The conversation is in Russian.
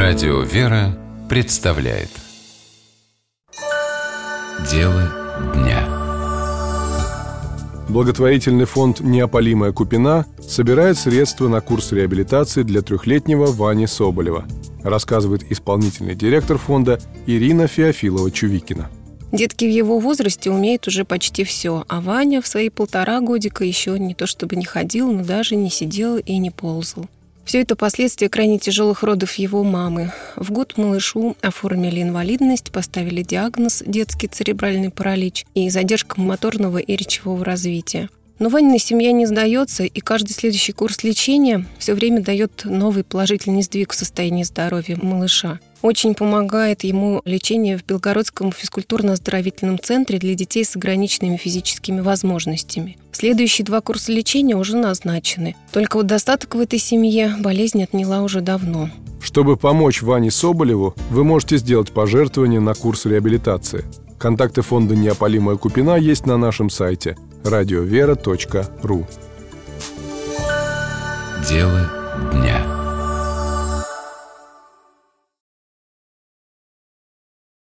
Радио «Вера» представляет Дело дня. Благотворительный фонд «Неопалимая купина» собирает средства на курс реабилитации для 3-летнего Вани Соболева, рассказывает исполнительный директор фонда Ирина Феофилова-Чувикина. Детки в его возрасте умеют уже почти все, а Ваня в свои 1,5 годика еще не то чтобы не ходил, но даже не сидел и не ползал. Все это последствия крайне тяжелых родов его мамы. В год малышу оформили инвалидность, поставили диагноз детский церебральный паралич и задержка моторного и речевого развития. Но Ванина семья не сдается, и каждый следующий курс лечения все время дает новый положительный сдвиг в состоянии здоровья малыша. Очень помогает ему лечение в Белгородском физкультурно-оздоровительном центре для детей с ограниченными физическими возможностями. Следующие 2 курса лечения уже назначены. Только вот достаток в этой семье болезнь отняла уже давно. Чтобы помочь Ване Соболеву, вы можете сделать пожертвование на курс реабилитации. Контакты фонда «Неопалимая купина» есть на нашем сайте radiovera.ru. Дело дня.